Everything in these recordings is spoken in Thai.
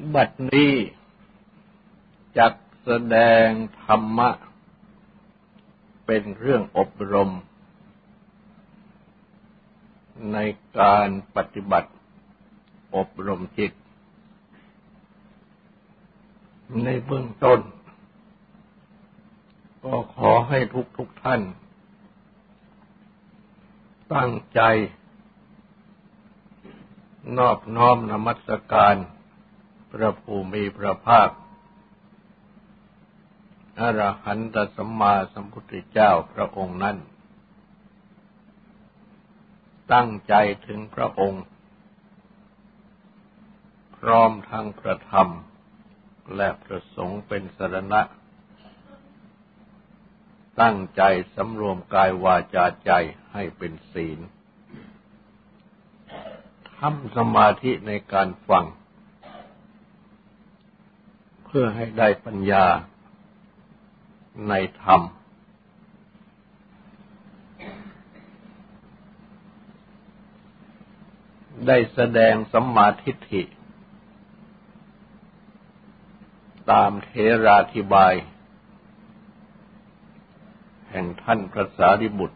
บัดนี้จักแสดงธรรมะเป็นเรื่องอบรมในการปฏิบัติอบรมจิตในเบื้องต้นก็ขอให้ทุกท่านตั้งใจนอบน้อมนมัสการพระผู้มีพระภาคอรหันตสัมมาสัมพุทธเจ้าพระองค์นั้นตั้งใจถึงพระองค์พร้อมทั้งพระธรรมและพระสงฆ์เป็นสรณะตั้งใจสำรวมกายวาจาใจให้เป็นศีลทำสมาธิในการฟังเพื่อให้ได้ปัญญาในธรรมได้แสดงสัมมาทิฏฐิตามเถราธิบายแห่งท่านพระสารีบุตร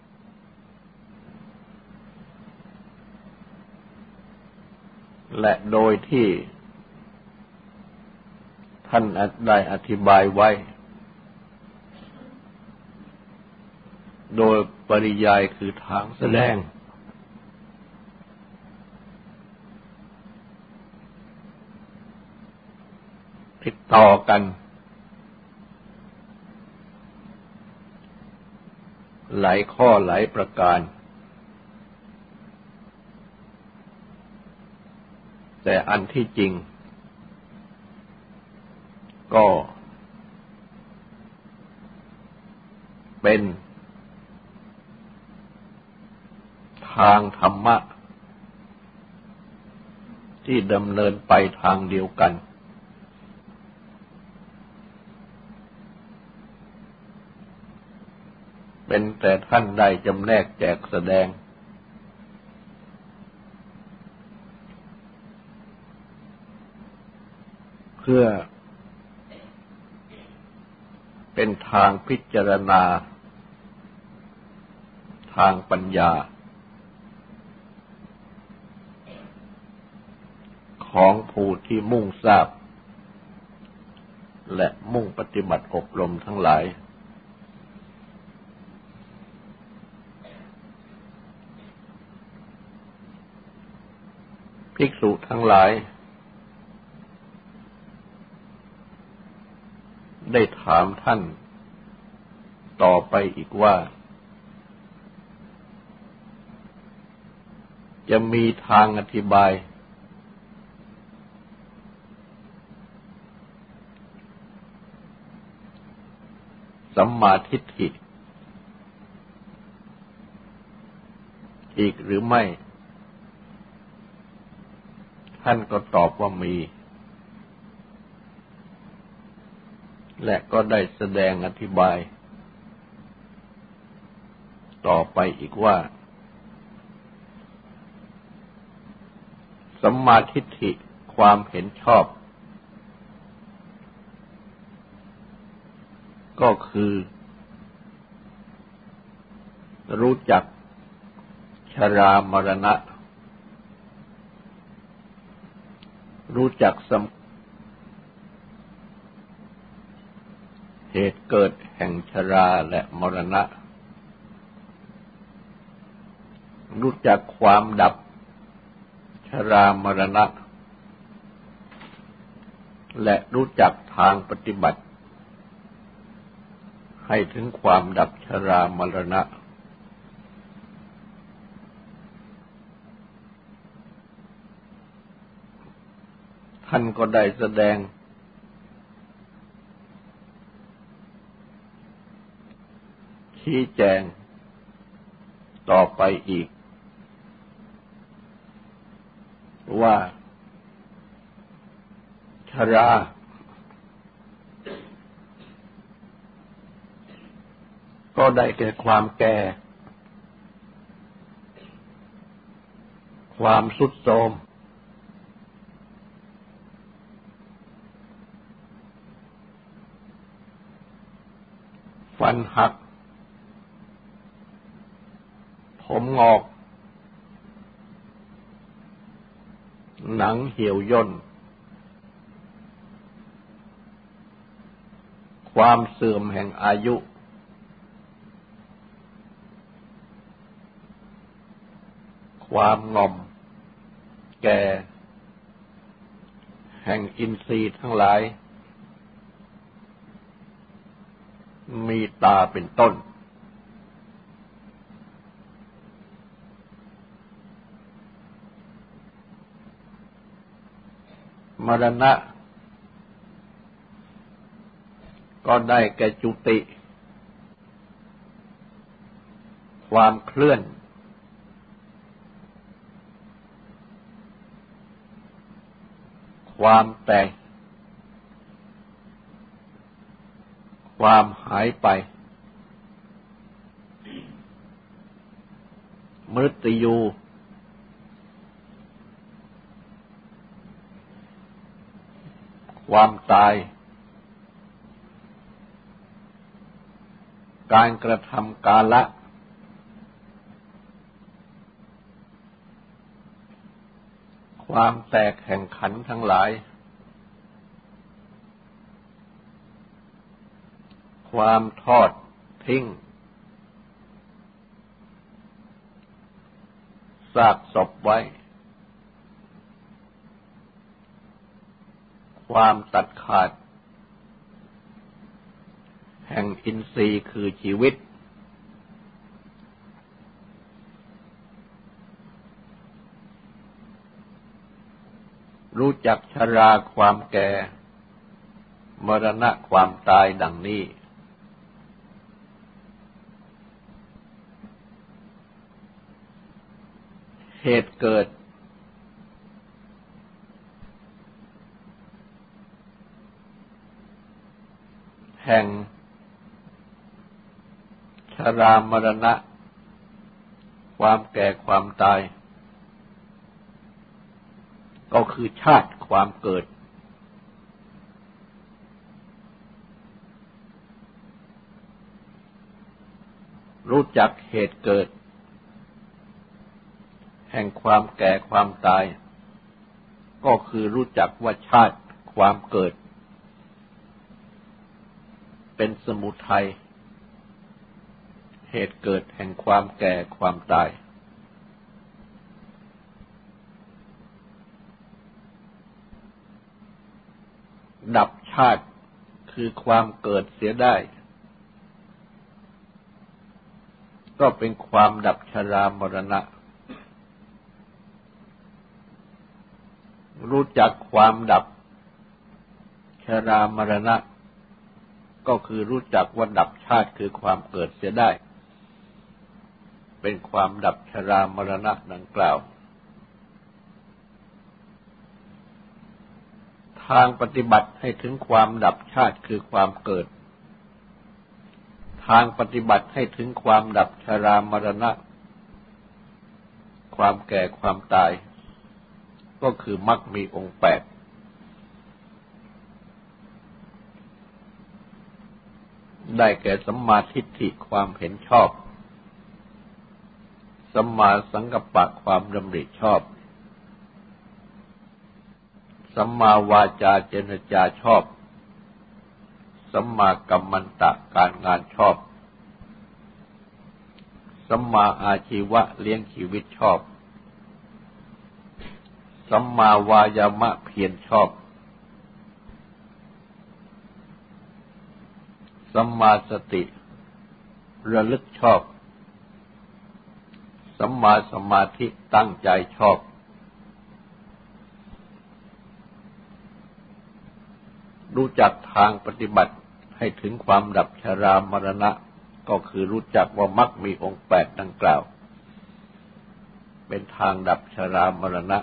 และโดยที่ท่านได้อธิบายไว้โดยปริยายคือทางแสดงติดต่อกันหลายข้อหลายประการแต่อันที่จริงก็เป็นทางธรรมะที่ดำเนินไปทางเดียวกันเป็นแต่ท่านได้จำแนกแจกแสดงเพื่อเป็นทางพิจารณาทางปัญญาของผู้ที่มุ่งทราบและมุ่งปฏิบัติอบรมทั้งหลายภิกษุทั้งหลายได้ถามท่านต่อไปอีกว่าจะมีทางอธิบายสัมมาทิฏฐิอีกหรือไม่ท่านก็ตอบว่ามีและก็ได้แสดงอธิบายต่อไปอีกว่าสัมมาทิฏฐิความเห็นชอบก็คือรู้จักชรามรณะรู้จักเหตุเกิดแห่งชราและมรณะรู้จักความดับชรามรณะและรู้จักทางปฏิบัติให้ถึงความดับชรามรณะท่านก็ได้แสดงชี้แจงต่อไปอีกว่าชราก็ได้แก่ความแก่ความทรุดโทรมฟันหักผมงอกหนังเหี่ยวย่นความเสื่อมแห่งอายุความงอมแก่แห่งอินทรีย์ทั้งหลายมีตาเป็นต้นมรณะก็ได้แก่จุติความเคลื่อนความแตกความหายไปมฤตยูความตายการกระทำกาละความแตกแห่งขันธ์ทั้งหลายความทอดทิ้งซากศพไว้ความตัดขาดแห่งอินทรีย์คือชีวิตรู้จักชราความแก่มรณะความตายดังนี้เหตุเกิดแห่งชรามรณะความแก่ความตายก็คือชาติความเกิดรู้จักเหตุเกิดแห่งความแก่ความตายก็คือรู้จักว่าชาติความเกิดเป็นสมุทัยเหตุเกิดแห่งความแก่ความตายดับชาติคือความเกิดเสียได้ก็เป็นความดับชรามรณะรู้จักความดับชรามรณะก็คือรู้จักว่าดับชาติคือความเกิดเสียได้เป็นความดับชรามรณะดังกล่าวทางปฏิบัติให้ถึงความดับชาติคือความเกิดทางปฏิบัติให้ถึงความดับชรามรณะความแก่ความตายก็คือมรรคมีองค์ 8ได้แก่สัมมาทิฏฐิความเห็นชอบสัมมาสังกัปปะความดำริชอบสัมมาวาจาเจรจาชอบสัมมากัมมันตะการงานชอบสัมมาอาชีวะเลี้ยงชีวิตชอบสัมมาวายามะเพียรชอบสัมมาสติระลึกชอบสัมมาสมาธิตั้งใจชอบรู้จักทางปฏิบัติให้ถึงความดับชรามรณะก็คือรู้จักว่ามรรคมีองค์ 8ดังกล่าวเป็นทางดับชรามรณะ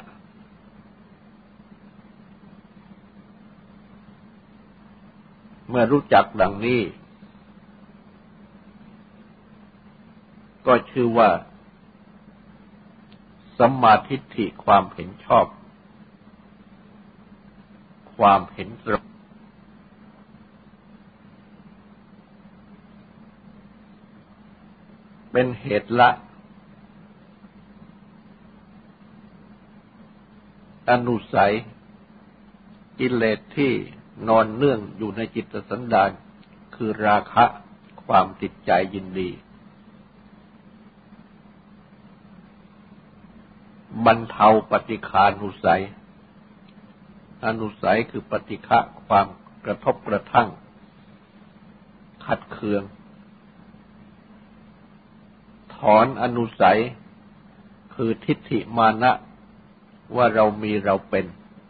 เมื่อรู้จักดังนี้ก็ชื่อว่าสัมมาทิฏฐิความเห็นชอบความเห็นตรงเป็นเหตุละอนุสัยกิเลสที่นอนเนื่องอยู่ในจิตสันดานคือราคะความติดใจยินดีบรรเทาปฏิฆานุสัยอนุสัยคือปฏิฆะความกระทบกระทั่งขัดเคืองถอนอนุสัยคือทิฏฐิมานะว่าเรามีเราเป็น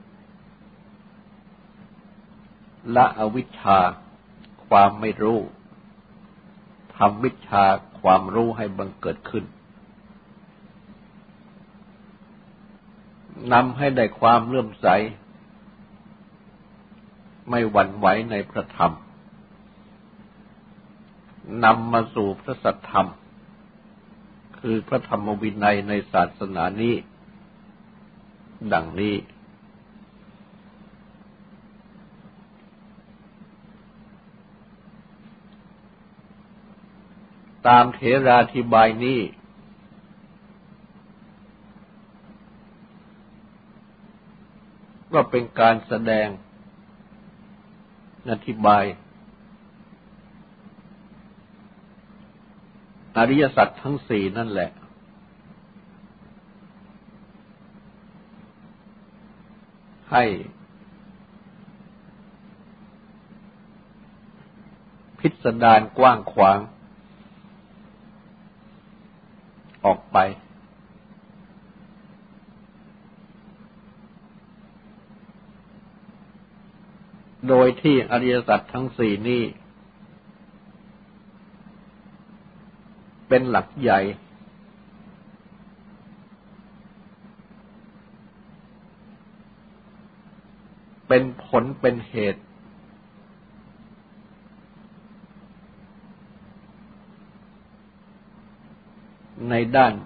ละอวิชชาความไม่รู้ทำวิชชาความรู้ให้บังเกิดขึ้นนำให้ได้ความเลื่อมใสไม่หวั่นไหวในพระธรรมนำมาสู่พระสัทธรรมคือพระธรรมวินัยในศาสนานี้ดังนี้ตามเถราธิบายนี้ก็เป็นการแสดงอธิบายอริยสัจทั้งสี่นั่นแหละให้พิสดารกว้างขวางออกไปโดยที่อริยสัจทั้งสี่นี้เป็นหลักใหญ่เป็นผลเป็นเหตุในด้าน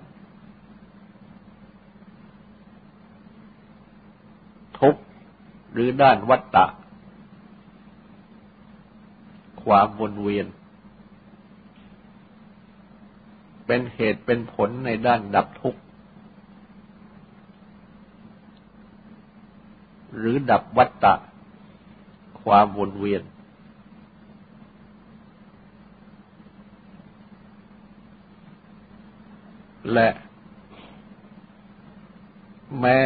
ทุกข์หรือด้านวัฏฏะความวนเวียนเป็นเหตุเป็นผลในด้านดับทุกข์หรือดับวัฏฏะความวนเวียนและแม้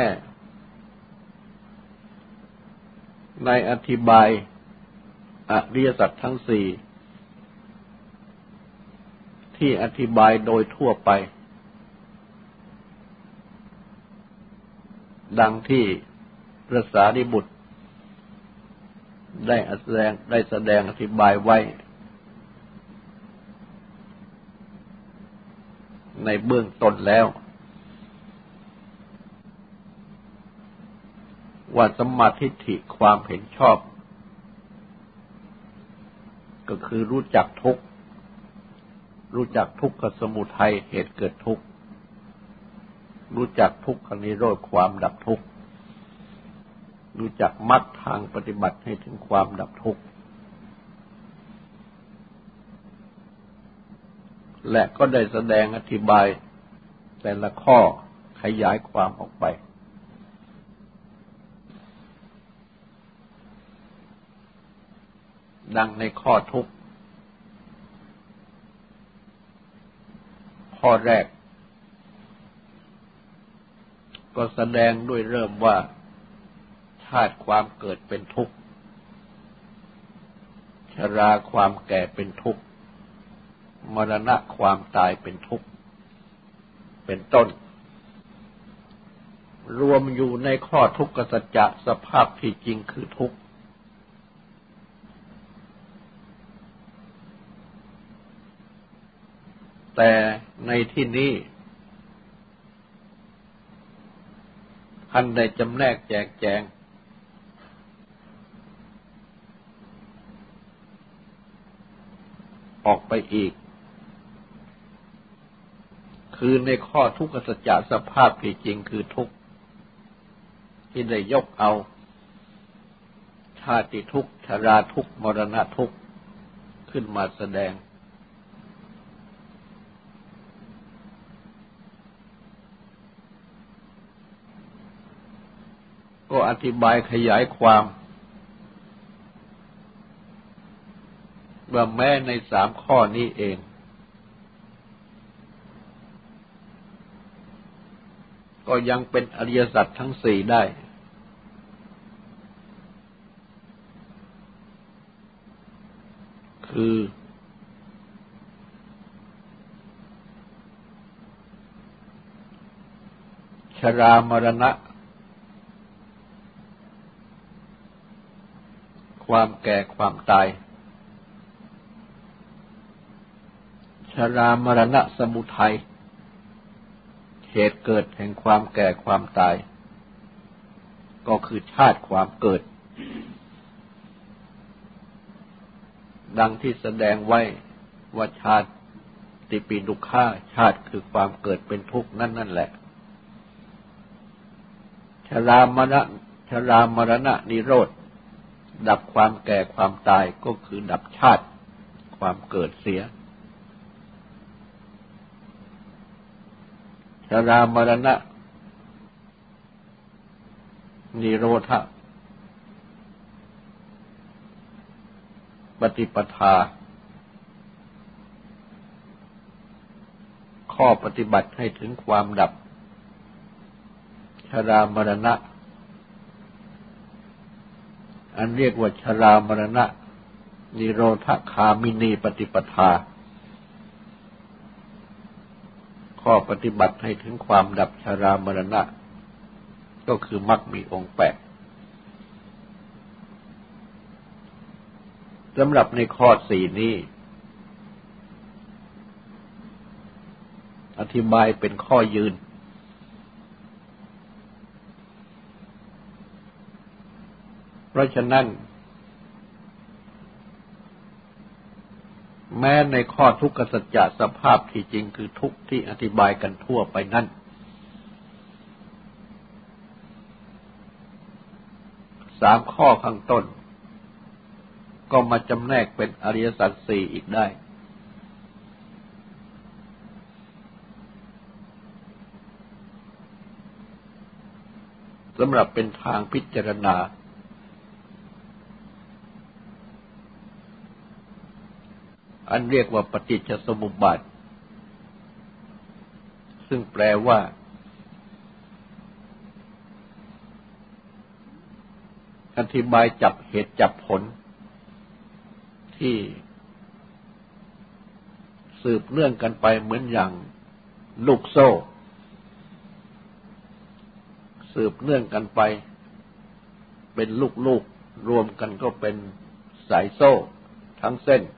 ในอธิบายอริยสัจทั้งสี่ที่อธิบายโดยทั่วไปดังที่พระสารีบุตรได้แสดงอธิบายไว้ในเบื้องต้นแล้วว่าสัมมาทิฏฐิความเห็นชอบก็คือรู้จักทุกข์รู้จักทุกขสมุทัยเหตุเกิดทุกข์รู้จักทุกขนิโรธความดับทุกข์รู้จักมรรคทางปฏิบัติให้ถึงความดับทุกข์และก็ได้แสดงอธิบายแต่ละข้อขยายความออกไปดังในข้อทุกข์ข้อแรกก็แสดงด้วยเริ่มว่าชาติความเกิดเป็นทุกข์ชราความแก่เป็นทุกข์มรณะความตายเป็นทุกข์เป็นต้นรวมอยู่ในข้อทุกขสัจจะสภาพที่จริงคือทุกข์แต่ในที่นี้ท่านได้จำแนกแจกแจงออกไปอีกคือในข้อทุกขสัจจะสภาพที่จริงคือทุกข์ที่ได้ยกเอาชาติทุกข์ชราทุกข์มรณะทุกข์ขึ้นมาแสดงก็อธิบายขยายความว่าแม้ใน3 ข้อนี้เองก็ยังเป็นอริยสัจทั้ง4ได้คือชรามรณะความแก่ความตายชรามรณะสมุทัยเหตุเกิดแห่งความแก่ความตายก็คือชาติความเกิดดังที่แสดงไว้ว่าชาติปิดุขะชาติคือความเกิดเป็นทุกข์นั่นแหละชรามรณะนิโรธดับความแก่ความตายก็คือดับชาติความเกิดเสียชรามรณะนิโรธปฏิปทาข้อปฏิบัติให้ถึงความดับชรามรณะอันเรียกว่าชรามรณะนิโรธคามินีปฏิปทาข้อปฏิบัติให้ถึงความดับชรามรณะก็คือมรรคมีองค์8สำหรับในข้อ4นี้อธิบายเป็นข้อยืนเพราะฉะนั้นแม้ในข้อทุกขสัจจะสภาพที่จริงคือทุกข์ที่อธิบายกันทั่วไปนั้น3 ข้อข้างต้นก็มาจำแนกเป็นอริยสัจ4อีกได้สำหรับเป็นทางพิจารณาอันเรียกว่าปฏิจจสมุปบาทซึ่งแปลว่าอธิบายจับเหตุจับผลที่สืบเนื่องกันไปเหมือนอย่างลูกโซ่สืบเนื่องกันไปเป็นลูกๆรวมกันก็เป็นสายโซ่ทั้งเส้น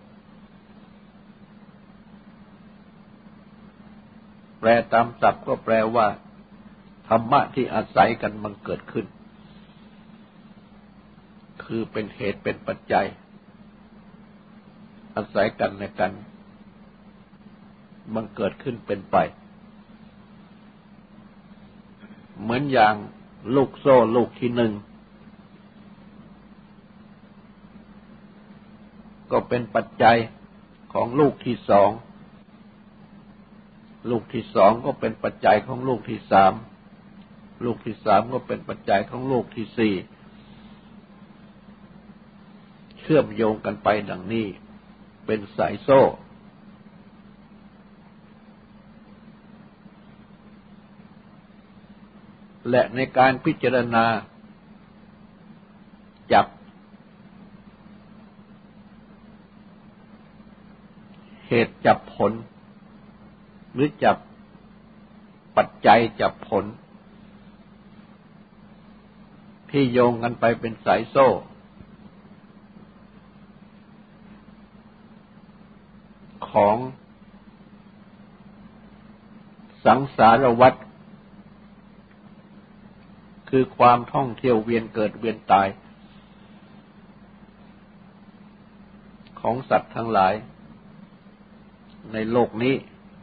แปลตามศัพท์ก็แปลว่าธรรมะที่อาศัยกันมันเกิดขึ้นคือเป็นเหตุเป็นปัจจัยอาศัยกันและกันมันเกิดขึ้นเป็นไปเหมือนอย่างลูกโซ่ลูกที่1ก็เป็นปัจจัยของลูกที่2ลูกที่2ก็เป็นปัจจัยของลูกที่3ลูกที่3ก็เป็นปัจจัยของลูกที่4เชื่อมโยงกันไปดังนี้เป็นสายโซ่และในการพิจารณาจับเหตุจับผลหรือจับปัจจัยจับผลที่โยงกันไปเป็นสายโซ่ของสังสารวัฏคือความท่องเที่ยวเวียนเกิดเวียนตายของสัตว์ทั้งหลายในโลกนี้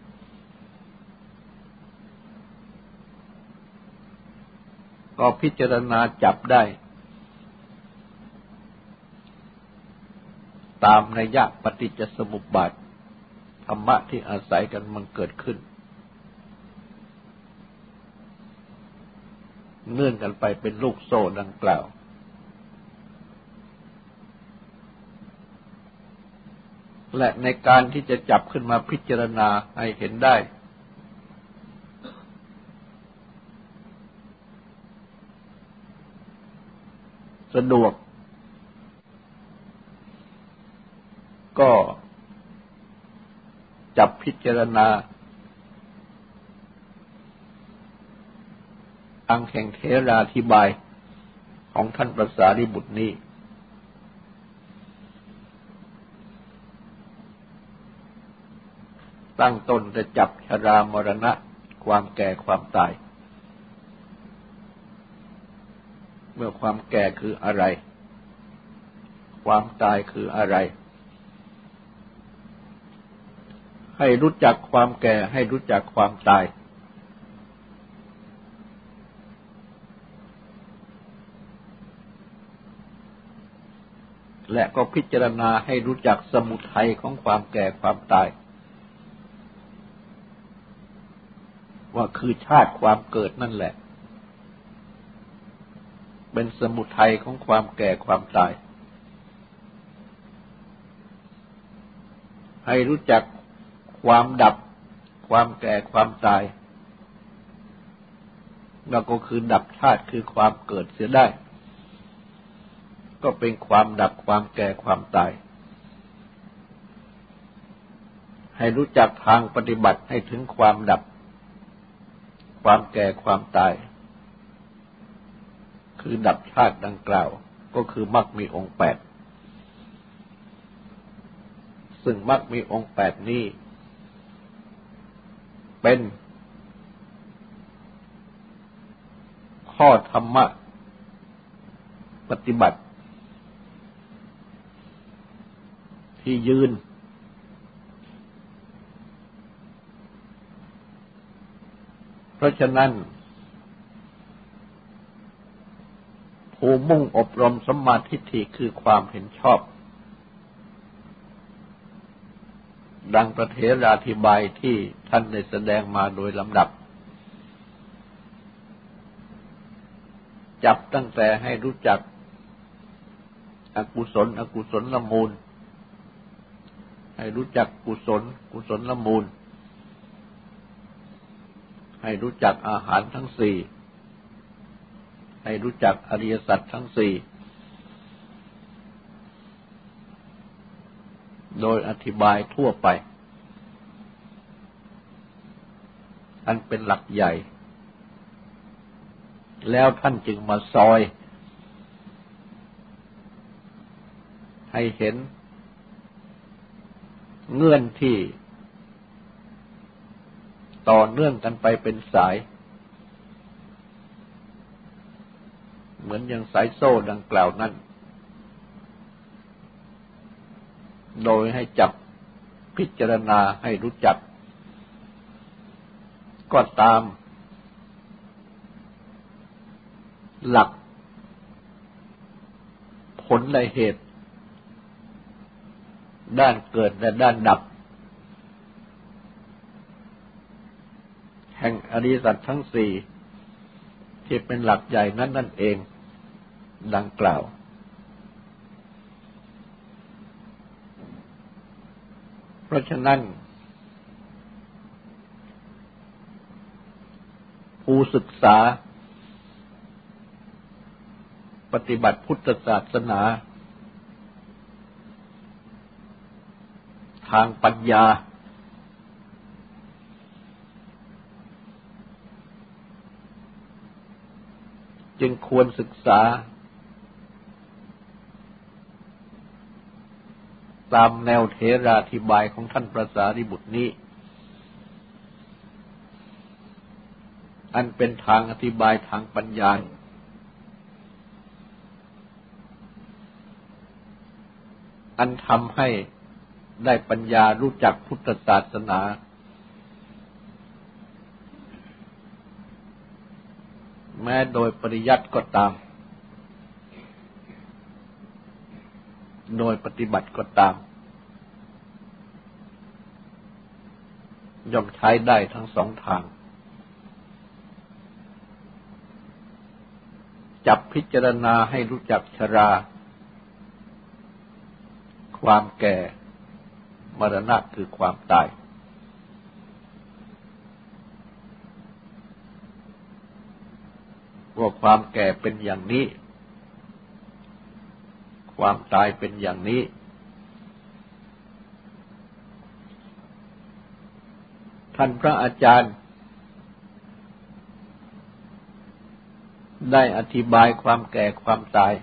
ก็พิจารณาจับได้ตามนัยยะปฏิจจสมุปบาทธรรมะที่อาศัยกันมันเกิดขึ้นเนื่องกันไปเป็นลูกโซ่ดังกล่าวและในการที่จะจับขึ้นมาพิจารณาให้เห็นได้สะดวกก็จับพิจารณาอังแห่งเถราธิบายของท่านพระสารีบุตรนี้ตั้งต้นจะจับชรามรณะความแก่ความตายเมื่อความแก่คืออะไรความตายคืออะไรให้รู้จักความแก่ให้รู้จักความตายและก็พิจารณาให้รู้จักสมุทัยของความแก่ความตายว่าคือชาติความเกิดนั่นแหละเป็นสมุทัยของความแก่ความตายให้รู้จักความดับความแก่ความตายแล้วก็คือดับชาติคือความเกิดเสียได้ก็เป็นความดับความแก่ความตายให้รู้จักทางปฏิบัติให้ถึงความดับความแก่ความตายคือดับชาติดังกล่าวก็คือมรรคมีองค์8ซึ่งมรรคมีองค์8นี้เป็นข้อธรรมะปฏิบัติที่ยืนเพราะฉะนั้นผู้มุ่งอบรมสัมมาทิฏฐิคือความเห็นชอบดังพระเถราธิบายที่ท่านได้แสดงมาโดยลำดับจับตั้งแต่ให้รู้จักอกุศลละมูลให้รู้จักกุศลละมูลให้รู้จักอาหารทั้งสี่ให้รู้จักอริยสัจทั้งสี่โดยอธิบายทั่วไปอันเป็นหลักใหญ่แล้วท่านจึงมาซอยให้เห็นเงื่อนที่ต่อเนื่องกันไปเป็นสายเหมือนอย่างสายโซ่ดังกล่าวนั้นโดยให้จับพิจารณาให้รู้จักก็ตามหลักผลและเหตุด้านเกิดและด้านดับแห่งอริยสัจทั้งสี่ที่เป็นหลักใหญ่นั้นนั่นเองดังกล่าวเพราะฉะนั้นผู้ศึกษาปฏิบัติพุทธศาสนาทางปัญญาจึงควรศึกษาตามแนวเถราธิบายของท่านพระสารีบุตรนี้อันเป็นทางอธิบายทางปัญญาอันทำให้ได้ปัญญารู้จักพุทธศาสนาแม้โดยปริยัติก็ตามโดยปฏิบัติก็ตามย่อมใช้ได้ทั้งสองทางจับพิจารณาให้รู้จักชราความแก่มรณะคือความตายว่าความแก่เป็นอย่างนี้ความตายเป็นอย่างนี้ท่านพระอาจารย์ได้อธิบายความแก่ความตาย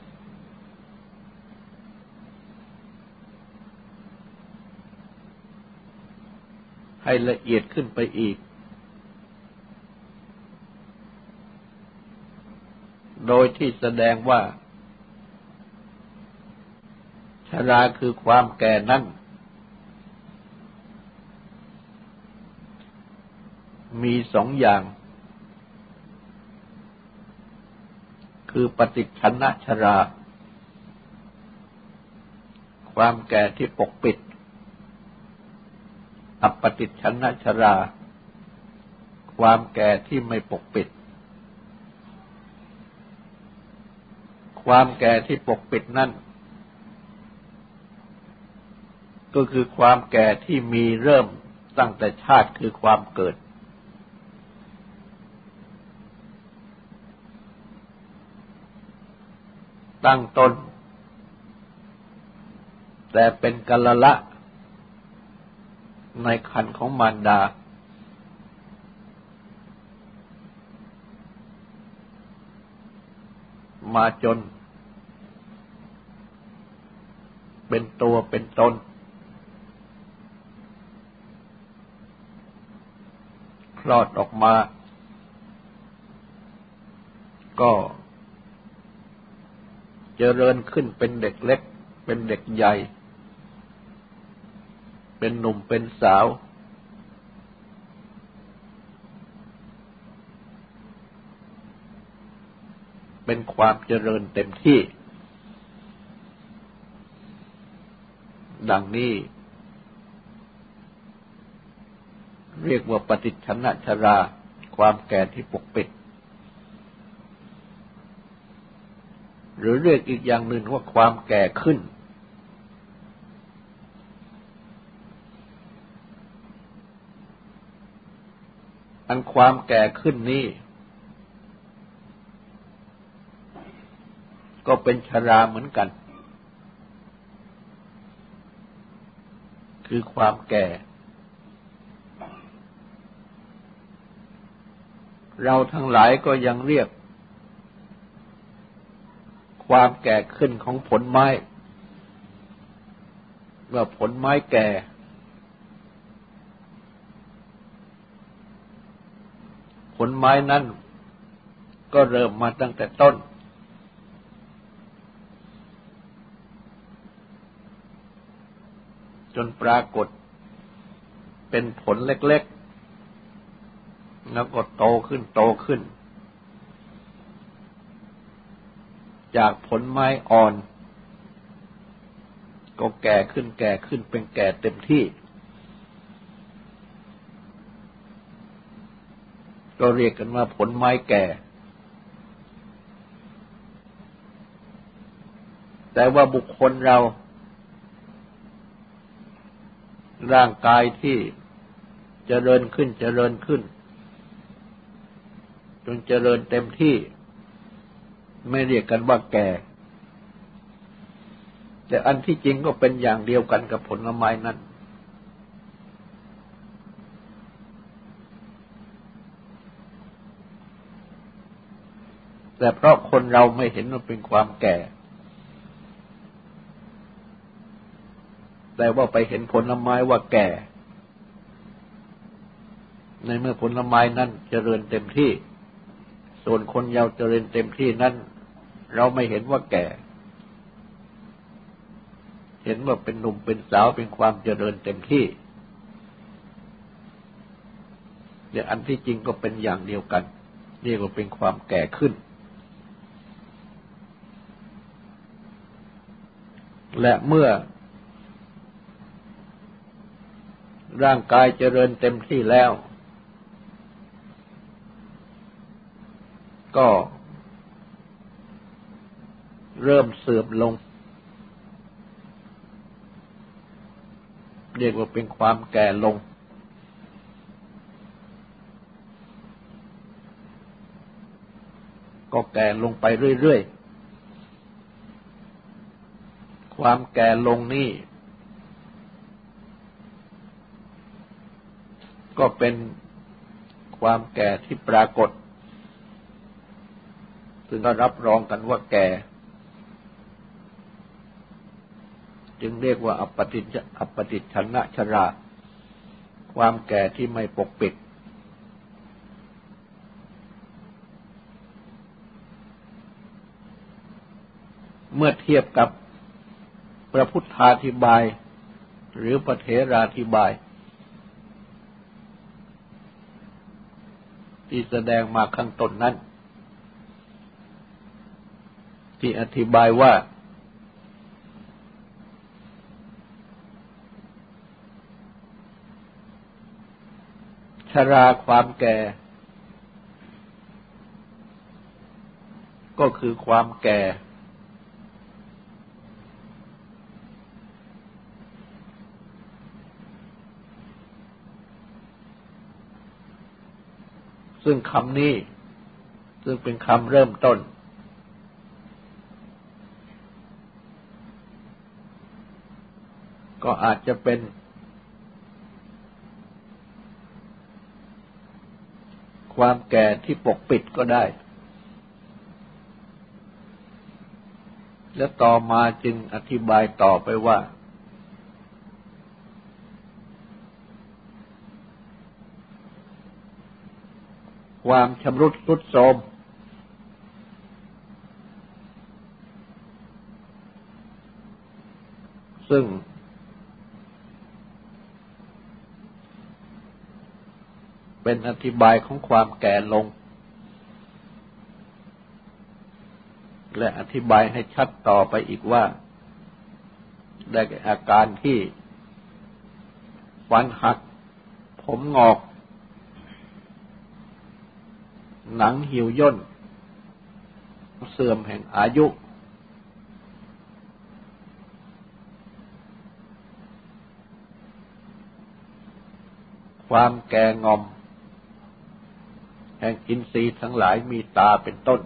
ให้ละเอียดขึ้นไปอีกโดยที่แสดงว่าชราคือความแก่นั้นมีสองอย่างคือปฏิฉันนชราความแก่ที่ปกปิดอัปปฏิฉันนชราความแก่ที่ไม่ปกปิดความแก่ที่ปกปิดนั่นก็คือความแก่ที่มีเริ่มตั้งแต่ชาติคือความเกิดตั้งต้นแต่เป็นกัลละในครรภ์ของมารดามาจนเป็นตัวเป็นตนคลอดออกมาก็เจริญขึ้นเป็นเด็กเล็กเป็นเด็กใหญ่เป็นหนุ่มเป็นสาวเป็นความเจริญเต็มที่ดังนี้เรียกว่าปฏิฉันนชราความแก่ที่ปกปิดหรือเรียกอีกอย่างหนึ่งว่าความแก่ขึ้นอันความแก่ขึ้นนี้ก็เป็นชราเหมือนกันคือความแก่เราทั้งหลายก็ยังเรียกความแก่ขึ้นของผลไม้ว่าผลไม้แก่ผลไม้นั้นก็เริ่มมาตั้งแต่ต้นจนปรากฏเป็นผลเล็กๆแล้วก็โตขึ้นโตขึ้นจากผลไม้อ่อนก็แก่ขึ้นแก่ขึ้นเป็นแก่เต็มที่ก็เรียกกันว่าผลไม้แก่แต่ว่าบุคคลเราร่างกายที่เจริญขึ้นเจริญขึ้นจนเจริญเต็มที่ไม่เรียกกันว่าแก่แต่อันที่จริงก็เป็นอย่างเดียวกันกับผลไม้นั้นแต่เพราะคนเราไม่เห็นว่าเป็นความแก่แต่ว่าไปเห็นผลไม้ว่าแก่ในเมื่อผลไม้นั้นเจริญเต็มที่ส่วนคนเยาว์เจริญเต็มที่นั้นเราไม่เห็นว่าแก่เห็นว่าเป็นหนุ่มเป็นสาวเป็นความเจริญเต็มที่แต่อันที่จริงก็เป็นอย่างเดียวกันเรียกว่าเป็นความแก่ขึ้นและเมื่อร่างกายเจริญเต็มที่แล้วก็เริ่มเสื่อมลงเรียกว่าเป็นความแก่ลงก็แก่ลงไปเรื่อยๆความแก่ลงนี่ก็เป็นความแก่ที่ปรากฏซึ่งก็รับรองกันว่าแก่จึงเรียกว่าอัปปติชนะชราความแก่ที่ไม่ปกปิดเมื่อเทียบกับพระพุทธาธิบายหรือปเถราธิบายที่แสดงมาข้างต้นนั้นที่อธิบายว่าชราความแก่ก็คือความแก่ซึ่งคำนี้ซึ่งเป็นคำเริ่มต้นก็อาจจะเป็นความแก่ที่ปกปิดก็ได้และต่อมาจึงอธิบายต่อไปว่าความชำรุดทรุดโทรมซึ่งเป็นอธิบายของความแก่ลงและอธิบายให้ชัดต่อไปอีกว่าได้แก่อาการที่ฟันหักผมงอกหนังเหี่ยวย่นเสื่อมแห่งอายุความแก่งอมแห่งอินทรีย์ทั้งหลายมีตาเป็นต้น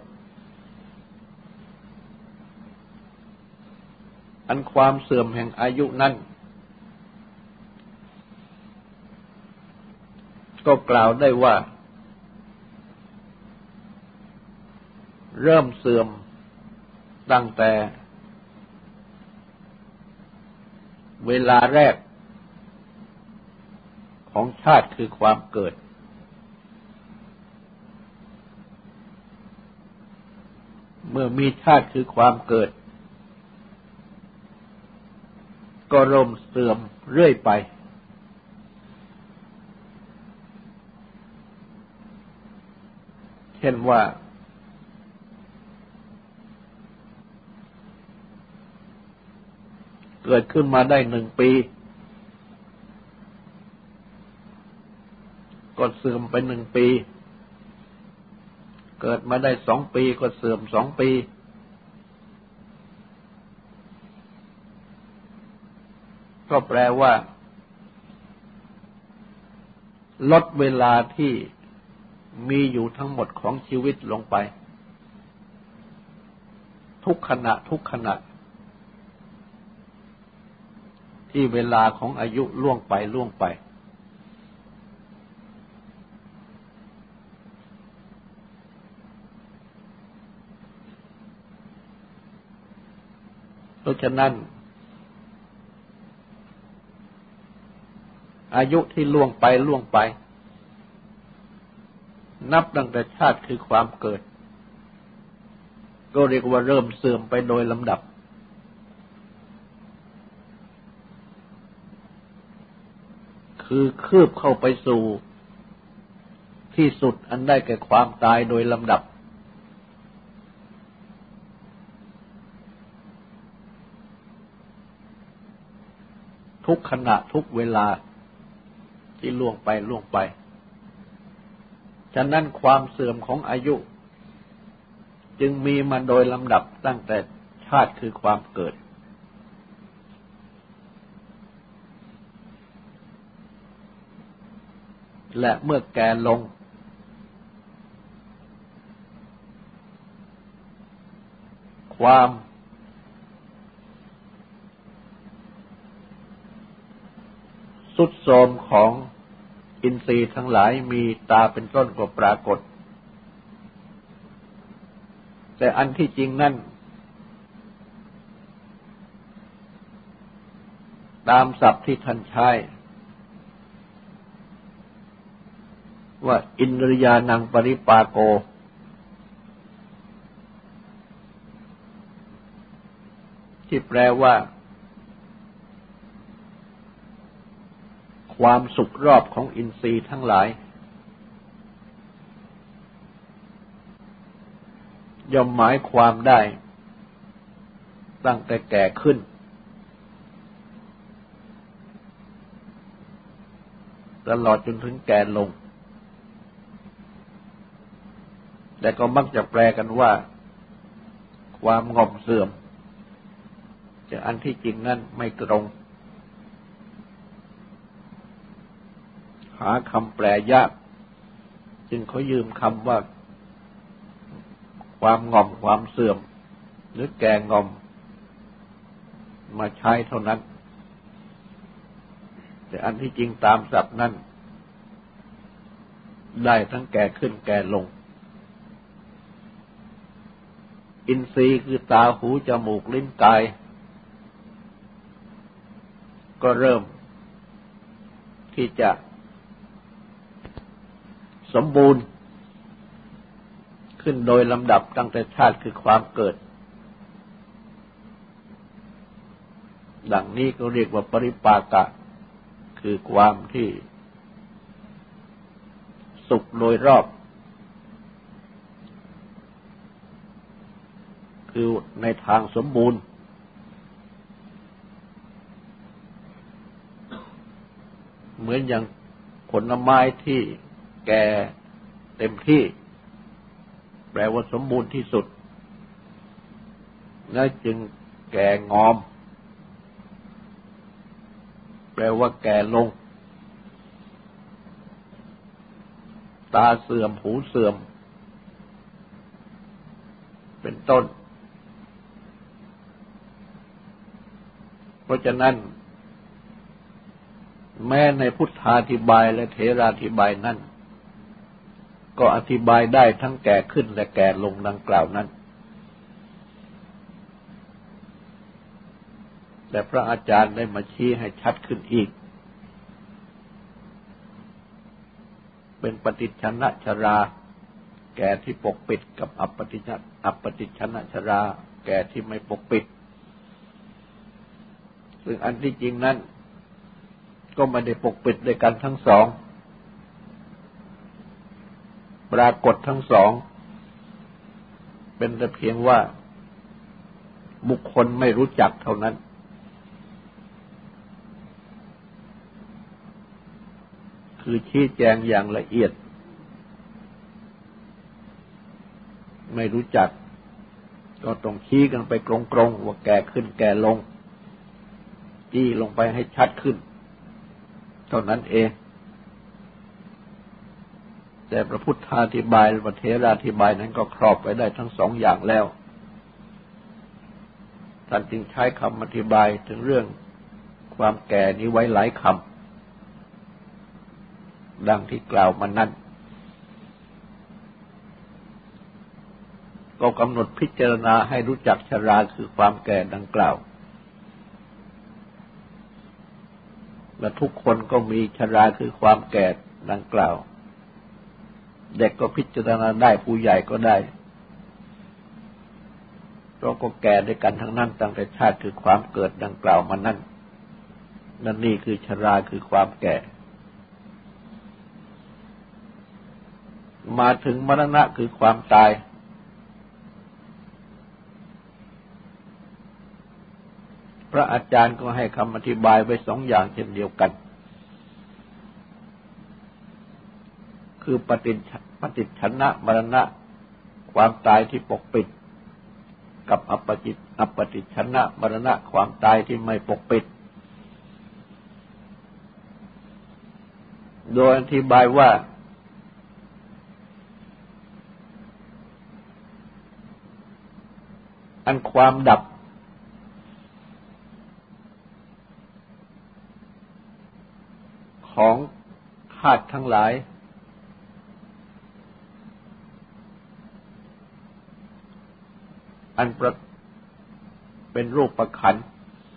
อันความเสื่อมแห่งอายุนั้นก็กล่าวได้ว่าเริ่มเสื่อมตั้งแต่เวลาแรกของชาติคือความเกิดเมื่อมีชาติคือความเกิดก็เริ่มเสื่อมเรื่อยไปเช่นว่าเกิดขึ้นมาได้1 ปีก็เสื่อมไป1 ปีเกิดมาได้2 ปีก็เสื่อม2 ปีก็แปลว่าลดเวลาที่มีอยู่ทั้งหมดของชีวิตลงไปทุกขณะที่เวลาของอายุล่วงไปเพราะฉะนั้นอายุที่ล่วงไปนับตั้งแต่ชาติคือความเกิดก็เรียกว่าเริ่มเสื่อมไปโดยลำดับคือคืบเข้าไปสู่ที่สุดอันได้แก่ความตายโดยลำดับทุกขณะทุกเวลาที่ล่วงไปฉะนั้นความเสื่อมของอายุจึงมีมาโดยลำดับตั้งแต่ชชาติคือความเกิดและเมื่อแก่ลงความทรุดโทรมของอินทรีย์ทั้งหลายมีตาเป็นต้นก็ปรากฏแต่อันที่จริงนั่นตามศัพท์ที่ท่านใช้ว่าอินทรียานังปริปาโกที่แปลว่าความสุขรอบของอินทรีย์ทั้งหลายย่อมหมายความได้ตั้งแต่แก่ขึ้นตลอดจนถึงแก่ลงแต่ก็มักจะแปลกันว่าความง่อมเสื่อมแต่อันที่จริงนั้นไม่ตรงหาคำแปลยากจึงเขายืมคำว่าความง่อมความเสื่อมหรือแก่ง่อมมาใช้เท่านั้นแต่อันที่จริงตามศัพท์นั้นได้ทั้งแก่ขึ้นแก่ลงอินทรีย์คือตาหูจมูกลิ้นกายก็เริ่มที่จะสมบูรณ์ขึ้นโดยลำดับตั้งแต่ชาติคือความเกิดดังนี้ก็เรียกว่าปริปากะคือความที่สุขโดยรอบคือในทางสมบูรณ์เหมือนอย่างผลไม้ที่แก่เต็มที่แปลว่าสมบูรณ์ที่สุดและจึงแก่งอมแปลว่าแก่ลงตาเสื่อมหูเสื่อมเป็นต้นเพราะฉะนั้นแม้ในพุทธาธิบายและเถราธิบายนั้นก็อธิบายได้ทั้งแก่ขึ้นและแก่ลงดังกล่าวนั้นแต่พระอาจารย์ได้มาชี้ให้ชัดขึ้นอีกเป็นปฏิชนะชราแก่ที่ปกปิดกับอัปปฏิชนะชราแก่ที่ไม่ปกปิดซึ่งอันที่จริงนั้นก็ไม่ได้ปกปิดด้วยกันทั้งสองปรากฏทั้งสองเป็นแต่เพียงว่าบุคคลไม่รู้จักเท่านั้นคือชี้แจงอย่างละเอียดไม่รู้จักก็ต้องชี้กันไปตรงๆว่าแก่ขึ้นแก่ลงจี้ลงไปให้ชัดขึ้นเท่านั้นเองแต่พระพุทธาธิบายและพระเถราธิบายนั้นก็ครอบไว้ได้ทั้งสองอย่างแล้วท่านจึงใช้คำอธิบายถึงเรื่องความแก่นี้ไว้หลายคำดังที่กล่าวมานั้นก็กำหนดพิจารณาให้รู้จักชราคือความแก่ดังกล่าวและทุกคนก็มีชราคือความแก่ดังกล่าวเด็กก็พิจารณาได้ผู้ใหญ่ก็ได้เราก็แก่ด้วยกันทั้งนั้นตั้งแต่ชาติคือความเกิดดังกล่าวมานั่นนี่คือชราคือความแก่มาถึงมรณะคือความตายพระอาจารย์ก็ให้คำอธิบายไว้สองอย่างเช่นเดียวกันคือปฏิชนะมรณะความตายที่ปกปิดกับอัปปติชนะมรณะความตายที่ไม่ปกปิดโดยอธิบายว่าอันความดับของธาตุทั้งหลายอันเป็นรูปขันธ์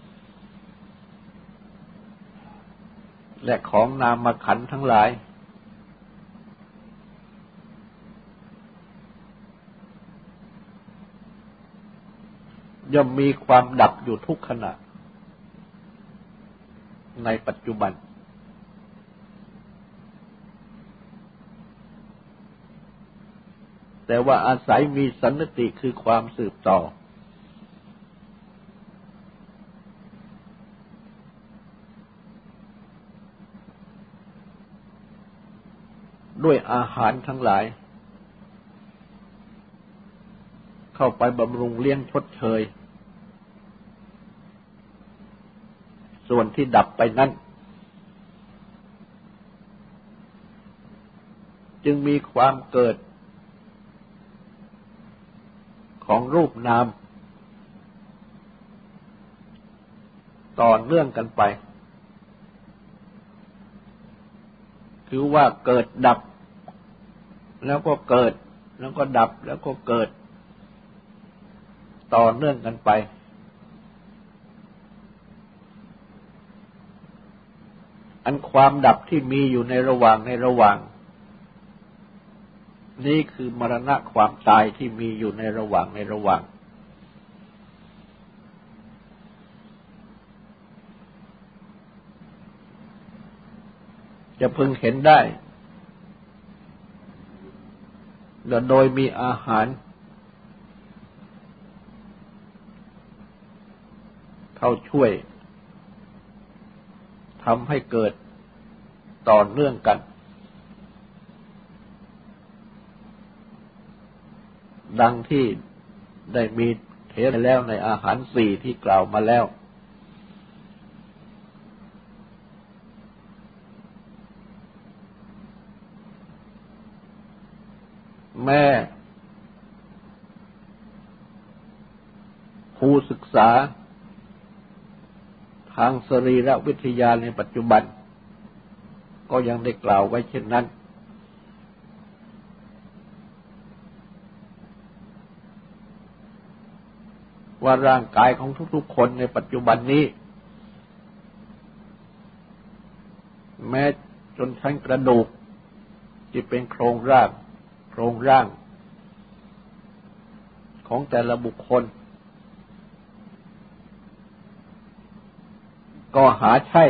และของนามขันธ์ทั้งหลายย่อมมีความดับอยู่ทุกขณะในปัจจุบันแต่ว่าอาศัยมีสันนิติคือความสืบต่อด้วยอาหารทั้งหลายเข้าไปบำรุงเลี้ยงชดเชยส่วนที่ดับไปนั้นจึงมีความเกิดของรูปนามต่อเนื่องกันไปคือว่าเกิดดับแล้วก็เกิดแล้วก็ดับแล้วก็เกิดต่อเนื่องกันไปอันความดับที่มีอยู่ในระหว่างนี่คือมรณะความตายที่มีอยู่ในระหว่างจะพึงเห็นได้โดยมีอาหารเข้าช่วยทำให้เกิดต่อเนื่องกันดังที่ได้มีเทศแล้วในอาหารสี่ที่กล่าวมาแล้วแม่ผู้ศึกษาทางสรีรวิทยาในปัจจุบันก็ยังได้กล่าวไว้เช่นนั้นว่าร่างกายของทุกๆคนในปัจจุบันนี้แม้จนทั้งกระดูกที่เป็นโครงร่างของแต่ละบุคคลก็หาใช่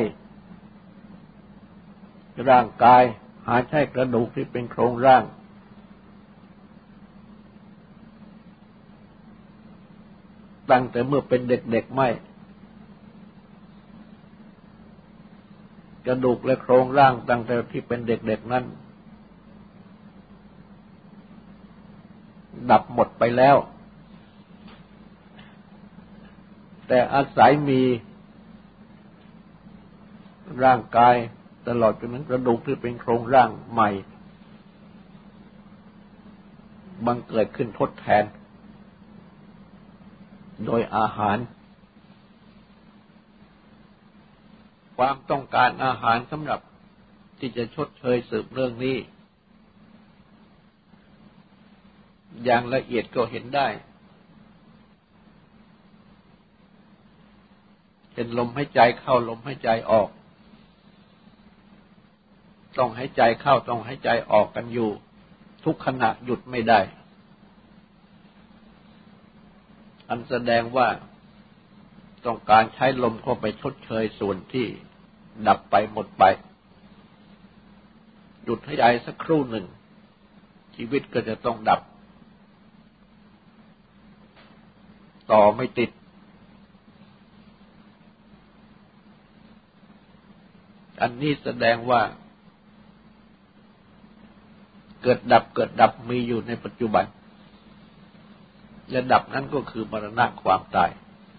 ร่างกายหาใช่กระดูกที่เป็นโครงร่างตั้งแต่เมื่อเป็นเด็กๆไม่กระดูกและโครงร่างตั้งแต่ที่เป็นเด็กๆนั้นดับหมดไปแล้วแต่อาศัยมีร่างกายตลอดจนถึงกระดูกที่เป็นโครงร่างใหม่บังเกิดขึ้นทดแทนโดยอาหารความต้องการอาหารสำหรับที่จะชดเชยสืบเรื่องนี้อย่างละเอียดก็เห็นได้เป็นลมหายใจเข้าลมหายใจออกต้องหายใจเข้าต้องหายใจออกกันอยู่ทุกขณะหยุดไม่ได้อันแสดงว่าต้องการใช้ลมเข้าไปชดเชยส่วนที่ดับไปหมดไปหยุดหายใจสักครู่หนึ่งชีวิตก็จะต้องดับต่อไม่ติดอันนี้แสดงว่าเกิดดับมีอยู่ในปัจจุบันและดับนั้นก็คือมรณะความตาย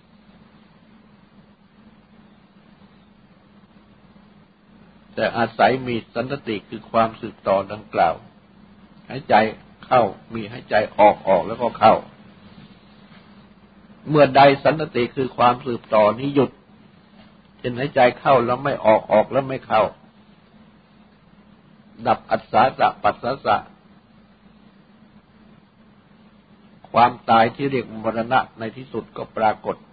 แต่อาศัยมีสันตติคือความสืบต่อดังกล่าวหายใจเข้ามีหายใจออกแล้วก็เข้าเมื่อใดสันตติคือความสืบต่อนี้หยุดเช่นหายใจเข้าแล้วไม่ออกแล้วไม่เข้าดับอัสสาสะปัสสาสะความตายที่เรียกมรณะในที่สุดก็ปรากฏ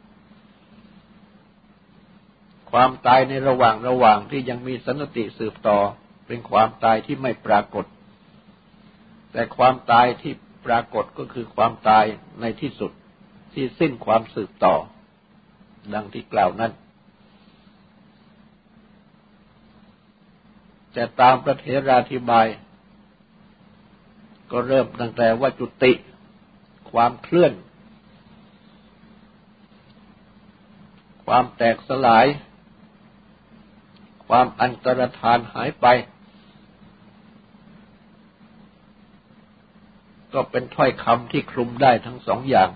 ความตายในระหว่างที่ยังมีสันตติสืบต่อเป็นความตายที่ไม่ปรากฏแต่ความตายที่ปรากฏก็คือความตายในที่สุดที่สิ้นความสืบต่อดังที่กล่าวนั้นแต่ตามพระเถราธิบายก็เริ่มตั้งแต่ว่าจุติความเคลื่อนความแตกสลายความอันตรธานหายไปก็เป็นถ้อยคำที่คลุมได้ทั้งสองอย่าง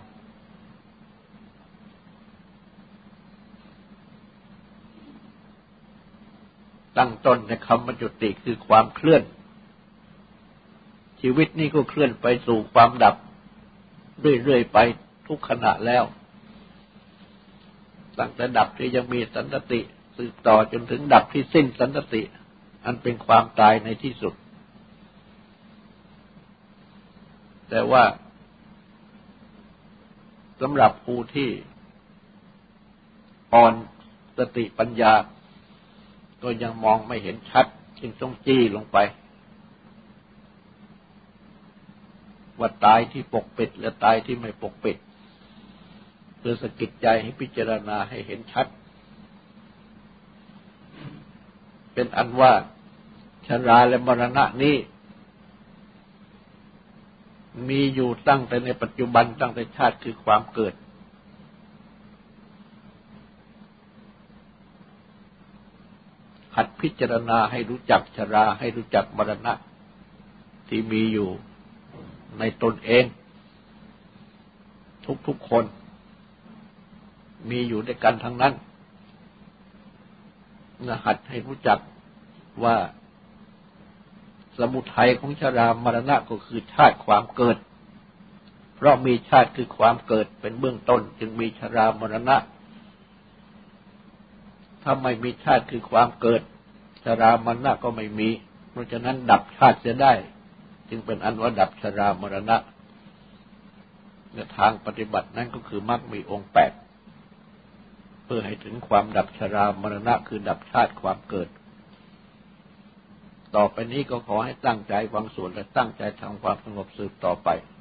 ตั้งต้นในคำว่าจุติคือความเคลื่อนชีวิตนี้ก็เคลื่อนไปสู่ความดับเรื่อยๆไปทุกขณะแล้วตั้งแต่ดับที่ยังมีสันตติสืบต่อจนถึงดับที่สิ้นสันตติอันเป็นความตายในที่สุดแต่ว่าสำหรับผู้ที่อ่อนสติปัญญาก็ยังมองไม่เห็นชัดจึงต้องจี้ลงไปว่าตายที่ปกปิดและตายที่ไม่ปกปิดเพื่อสะกิดใจให้พิจารณาให้เห็นชัดเป็นอันว่าชราและมรณะนี้มีอยู่ตั้งแต่ในปัจจุบันตั้งแต่ชาติคือความเกิดหัดพิจารณาให้รู้จักชราให้รู้จักมรณะที่มีอยู่ในตนเองทุกๆคนมีอยู่ด้วยกันทั้งนั้นหัดให้รู้จักว่าสมุทัยของชรามรณะก็คือชาติความเกิดเพราะมีชาติคือความเกิดเป็นเบื้องต้นจึงมีชรามรณะถ้าไม่มีชาติคือความเกิดชรามรณะก็ไม่มีเพราะฉะนั้นดับชาติเสียได้จึงเป็นอันว่าดับชรามรณะในทางปฏิบัตินั้นก็คือมรรคมีองค์8เพื่อให้ถึงความดับชรามรณะคือดับชาติความเกิดต่อไปนี้ก็ขอให้ตั้งใจฟังสวดและตั้งใจทำความสงบสืบต่อไป